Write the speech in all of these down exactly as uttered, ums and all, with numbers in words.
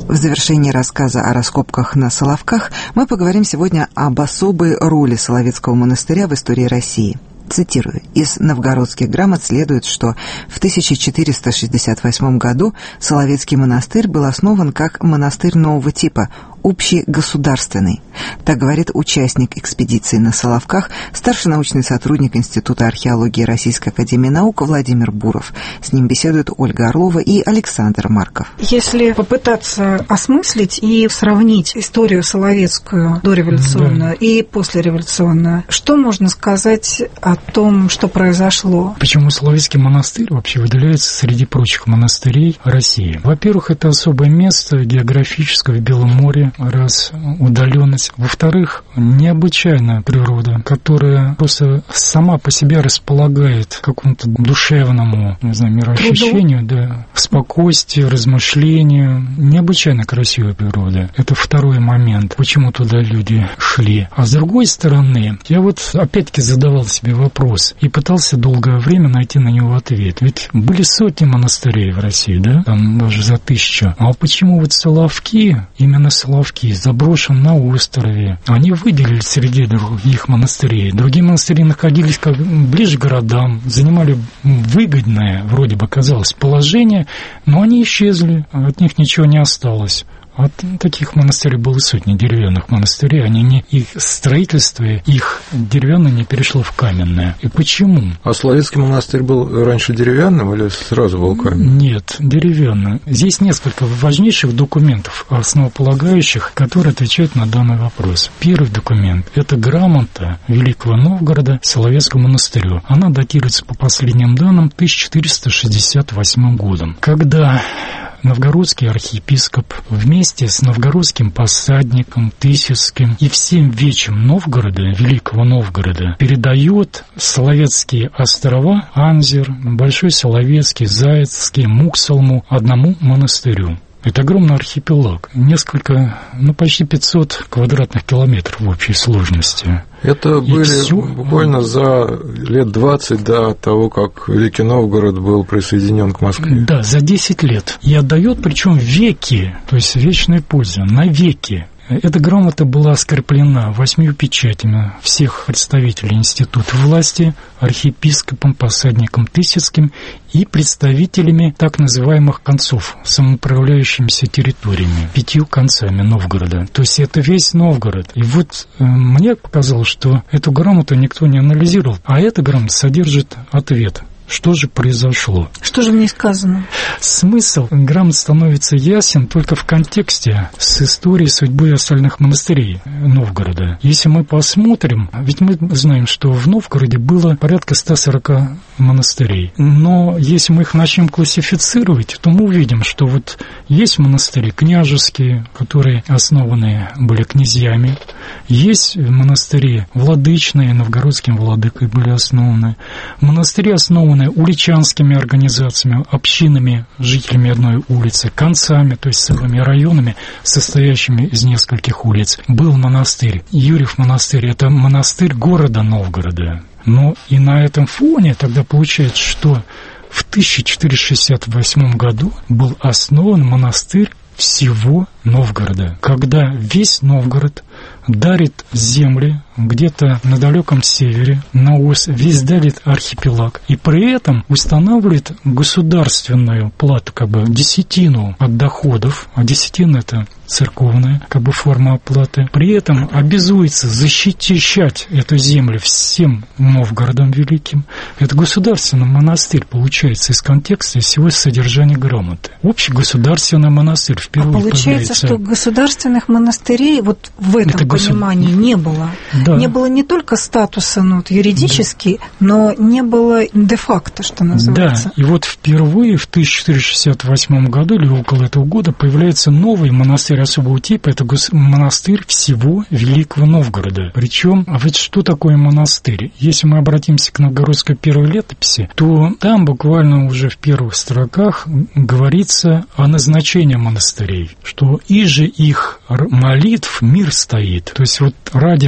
В завершении рассказа о раскопках на Соловках мы поговорим сегодня об особой роли Соловецкого монастыря в истории России. Цитирую. Из новгородских грамот следует, что в тысяча четыреста шестьдесят восьмом году Соловецкий монастырь был основан как монастырь нового типа, общегосударственный. Так говорит участник экспедиции на Соловках, старший научный сотрудник Института археологии Российской академии наук Владимир Буров. С ним беседуют Ольга Орлова и Александр Марков. Если попытаться осмыслить и сравнить историю соловецкую дореволюционную, да, и послереволюционную, что можно сказать о том, что произошло? Почему Соловецкий монастырь вообще выделяется среди прочих монастырей России? Во-первых, это особое место географическое в Белом море, раз удаленность. Во-вторых, необычайная природа, которая просто сама по себе располагает к какому-то душевному, не знаю, мироощущению, да, спокойствию, размышлению. Необычайно красивая природа. Это второй момент, почему туда люди шли. А с другой стороны, я вот опять-таки задавал себе вопрос и пытался долгое время найти на него ответ. Ведь были сотни монастырей в России, да, там даже за тысячу. А почему вот Соловки, именно Соловки, заброшен на острове, они выделили среди других монастырей. Другие монастыри находились как ближе к городам, занимали выгодное, вроде бы казалось, положение, но они исчезли, от них ничего не осталось. От таких монастырей было сотни деревянных монастырей, они не, их строительство, их деревянное не перешло в каменное. И почему? А Соловецкий монастырь был раньше деревянным или сразу был каменным? Нет, деревянным. Здесь несколько важнейших документов, основополагающих, которые отвечают на данный вопрос. Первый документ – это грамота Великого Новгорода Соловецкому монастырю. Она датируется по последним данным тысяча четыреста шестьдесят восьмым годом, когда новгородский архиепископ вместе с новгородским посадником Тысяцким и всем вечем Новгорода, Великого Новгорода, передает Соловецкие острова, Анзер, Большой Соловецкий, Зайцкий, Муксалму одному монастырю. Это огромный архипелаг, несколько, ну почти пятьсот квадратных километров в общей сложности. Это и были всё... буквально за лет двадцать до того, как Великий Новгород был присоединен к Москве. Да, за десять лет. И отдает, причем веки, то есть вечной пользы, навеки. Эта грамота была скреплена восьмью печатями всех представителей института власти, архиепископом, посадником Тысяцким и представителями так называемых концов, самоуправляющимися территориями, пятью концами Новгорода. То есть это весь Новгород. И вот э, мне показалось, что эту грамоту никто не анализировал, а эта грамота содержит ответ. Что же произошло? Что же в ней сказано? Смысл грамот становится ясен только в контексте с историей судьбы остальных монастырей Новгорода. Если мы посмотрим, ведь мы знаем, что в Новгороде было порядка ста сорока монастырей. Но если мы их начнем классифицировать, то мы увидим, что вот есть монастыри княжеские, которые основаны были князьями, есть монастыри владычные, новгородским владыкой были основаны, монастыри основаны уличанскими организациями, общинами, жителями одной улицы, концами, то есть целыми районами, состоящими из нескольких улиц. Был монастырь, Юрьев монастырь, это монастырь города Новгорода. Но и на этом фоне тогда получается, что в тысяча четыреста шестьдесят восьмом году был основан монастырь всего Новгорода, когда весь Новгород дарит земли где-то на далеком севере, на ос, весь дарит архипелаг, и при этом устанавливает государственную плату, как бы десятину от доходов, а десятина — это церковная как бы форма оплаты, при этом обязуется защищать эту землю всем Новгородом Великим. Это государственный монастырь получается из контекста всего содержания грамоты. Общегосударственный монастырь впервые а получается, появляется. Что государственных монастырей вот в этом это понимании государ... не было. Да. Не было не только статуса ну, вот, юридически, да. но не было де-факто, что называется. Да, и вот впервые в тысяча четыреста шестьдесят восьмом году или около этого года появляется новый монастырь особого типа, это монастырь всего Великого Новгорода. Причем, а ведь что такое монастырь? Если мы обратимся к новгородской первой летописи, то там буквально уже в первых строках говорится о назначении монастырей, что иже их молитв мир стоит. То есть вот ради молитв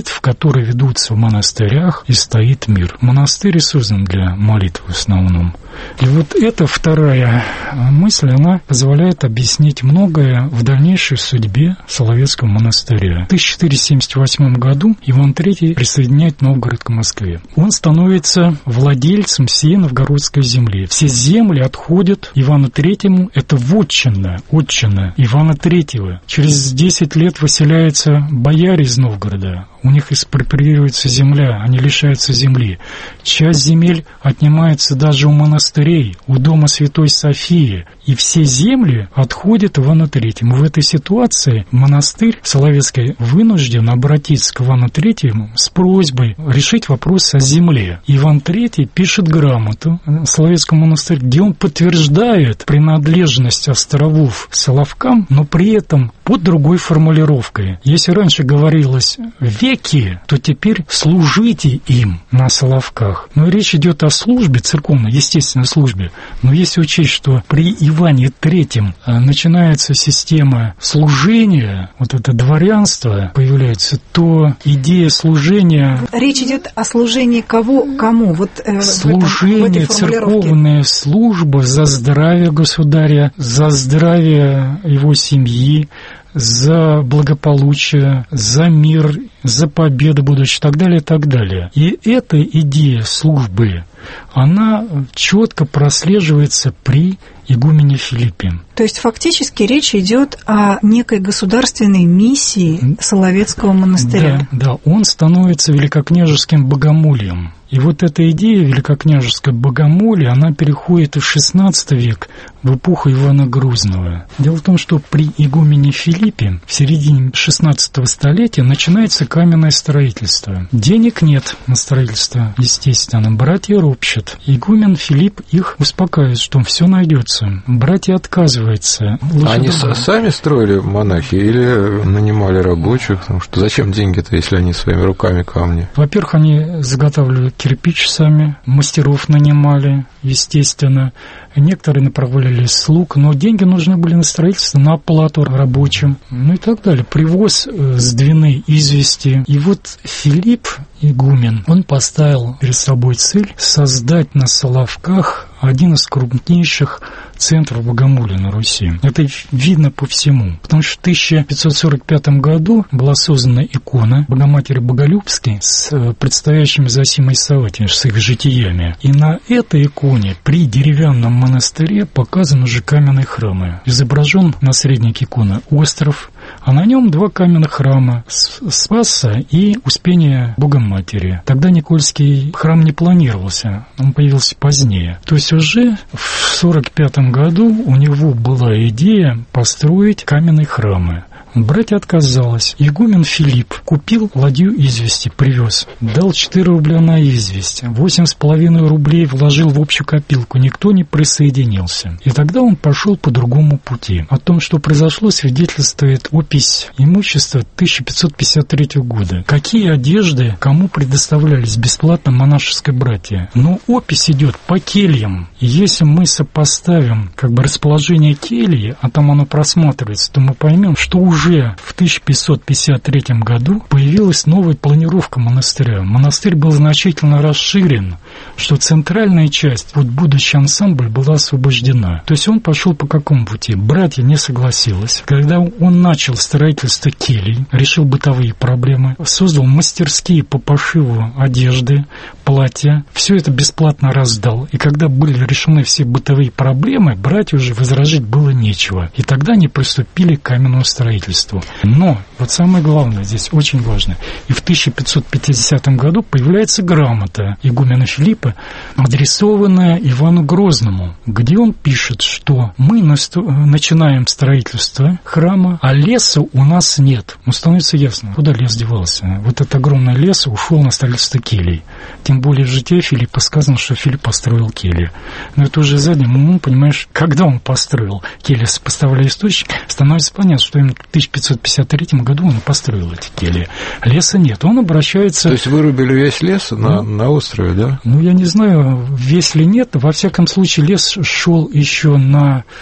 молитв, которые ведутся в монастырях, и стоит мир. Монастырь создан для молитв в основном. И вот эта вторая мысль, она позволяет объяснить многое в дальнейшей судьбе Соловецкого монастыря. В тысяча четыреста семьдесят восьмом году Иван третий присоединяет Новгород к Москве. Он становится владельцем всей новгородской земли. Все земли отходят Ивану третьему, это вотчина, отчина Ивана третьего. Через десять лет выселяются бояре из Новгорода. У них экспроприируется земля, они лишаются земли. Часть земель отнимается даже у монастырей, у дома Святой Софии. И все земли отходят Ивану третьему. В этой ситуации монастырь Соловецкий вынужден обратиться к Ивану третьему с просьбой решить вопрос о земле. Иван третий пишет грамоту Соловецкому монастырю, где он подтверждает принадлежность островов Соловкам, но при этом под другой формулировкой. Если раньше говорилось «веки», то теперь «служите им» на Соловках. Но речь идет о службе, церковной, естественной службе. Но если учесть, что при Иване третьем начинается система служения, вот это дворянство появляется, то идея служения... Речь идет о служении кого, кому? Вот, э, служение, в этом, в церковная служба за здравие государя, за здравие его семьи, за благополучие, за мир, за победу будущую и так далее, и так далее. И эта идея службы, она четко прослеживается при игумене Филиппе. То есть фактически речь идет о некой государственной миссии Соловецкого монастыря. Да, да, он становится великокняжеским богомольем. И вот эта идея великокняжеского богомолия, она переходит в шестнадцатый век, в эпоху Ивана Грозного. Дело в том, что при игумене Филиппе в середине шестнадцатого столетия начинается каменное строительство. Денег нет на строительство, естественно. Братья ропщут. Игумен Филипп их успокаивает, что все найдется. Братья отказываются. Лучше они добавить. Сами строили монахи или нанимали рабочих? Потому что зачем деньги-то, если они своими руками камни? Во-первых, они заготавливали кирпич сами, мастеров нанимали, естественно. Некоторые направляли слуг, но деньги нужны были на строительство, на оплату рабочим, ну и так далее. Привоз с Двины извести. И вот Филипп, игумен, он поставил перед собой цель создать на Соловках один из крупнейших центров богомолия на Руси. Это видно по всему, потому что в тысяча пятьсот сорок пятом году была создана икона Богоматери Боголюбской с предстоящими Зосимой Савватией, с их житиями. И на этой иконе при деревянном монастыре показаны уже каменные храмы. Изображен на среднике иконы остров, а на нем два каменных храма Спаса и Успения Богоматери. Тогда Никольский храм не планировался, он появился позднее. То есть уже в сорок пятом году у него была идея построить каменные храмы. Братья отказалась. Игумен Филипп купил ладью извести, привез. Дал четыре рубля на известь. восемь с половиной рублей вложил в общую копилку. Никто не присоединился. И тогда он пошел по другому пути. О том, что произошло, свидетельствует опись имущества тысяча пятьсот пятьдесят третьего года. Какие одежды кому предоставлялись бесплатно монашеской братья? Но опись идет по кельям. И если мы сопоставим как бы расположение кельи, а там оно просматривается, то мы поймем, что уже в тысяча пятьсот пятьдесят третьем году появилась новая планировка монастыря. Монастырь был значительно расширен, что центральная часть, вот будущий ансамбль, была освобождена. То есть он пошел по какому пути? Братья не согласились. Когда он начал строительство келий, решил бытовые проблемы, создал мастерские по пошиву одежды, платья, все это бесплатно раздал. И когда были решены все бытовые проблемы, братья уже возражать было нечего. И тогда они приступили к каменному строительству. Но, вот самое главное здесь, очень важно, и в тысяча пятьсот пятидесятом году появляется грамота игумена Филиппа, адресованная Ивану Грозному, где он пишет, что мы начинаем строительство храма, а леса у нас нет. Ну, становится ясно, куда лес девался. Вот этот огромный лес ушел на строительство келий. Тем более в житии Филиппа сказано, что Филипп построил келью. Но это уже задним умом, понимаешь, когда он построил келью, сопоставляя источник, становится понятно, что именно в тысяча пятьсот пятьдесят третьем году он построил эти кельи. Леса нет, он обращается... То есть вырубили весь лес на, ну, на острове, да? Ну, я не знаю, весь ли нет, во всяком случае лес шел еще на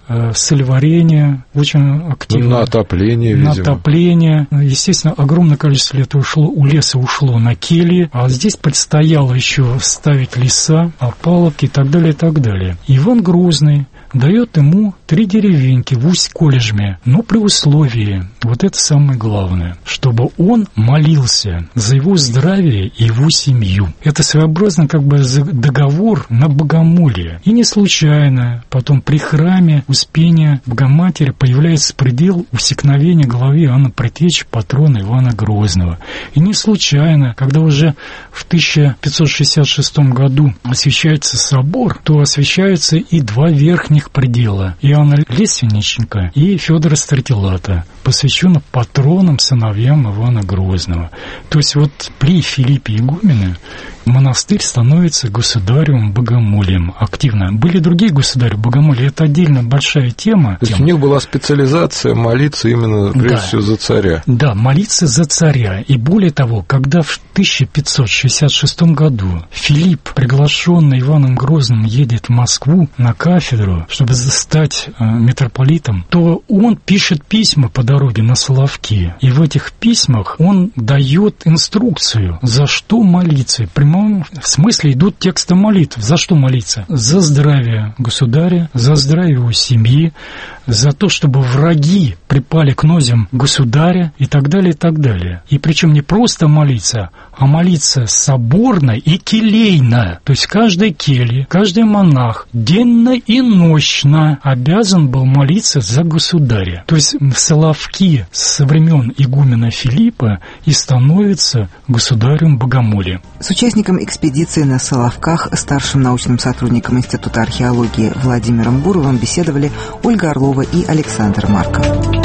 э, солеварение, очень активно. На отопление, видимо. На отопление. Естественно, огромное количество лет ушло, у леса ушло на кельи, а здесь предстояло еще ставить леса, опалубки и так далее, и так далее. Иван Грозный дает ему три деревеньки в Усть-Колежме, но при условии, вот это самое главное, чтобы он молился за его здравие и его семью. Это своеобразно как бы договор на богомолие. И не случайно потом при храме Успения Богоматери появляется предел усекновения головы Иоанна Предтечи, патрона Ивана Грозного. И не случайно, когда уже в тысяча пятьсот шестьдесят шестом году освящается собор, то освящаются и два верхних предела Иоанна Лесвенниченко и Федора Стратилата, посвященных патронам, сыновьям Ивана Грозного. То есть вот при Филиппе Игумене монастырь становится государевым богомолием активно. Были другие государи богомолия, это отдельно большая тема. То есть тема. У них была специализация молиться именно, прежде да. всего, за царя. Да, молиться за царя. И более того, когда в тысяча пятьсот шестьдесят шестом году Филипп, приглашенный Иваном Грозным, едет в Москву на кафедру, чтобы стать э, митрополитом, то он пишет письма по дороге на Соловки. И в этих письмах он дает инструкцию, за что молиться. В прямом смысле идут тексты молитв. За что молиться? За здравие государя, за здравие его семьи, за то, чтобы враги припали к нозям государя и так далее, и так далее. И причем не просто молиться, а молиться соборно и келейно. То есть в каждой келье, каждый монах денно и нощно обязан был молиться за государя. То есть в Соловки со времен игумена Филиппа и становится государем богомолия. С участником экспедиции на Соловках, старшим научным сотрудником Института археологии Владимиром Буровым беседовали Ольга Орлова и Александр Марков.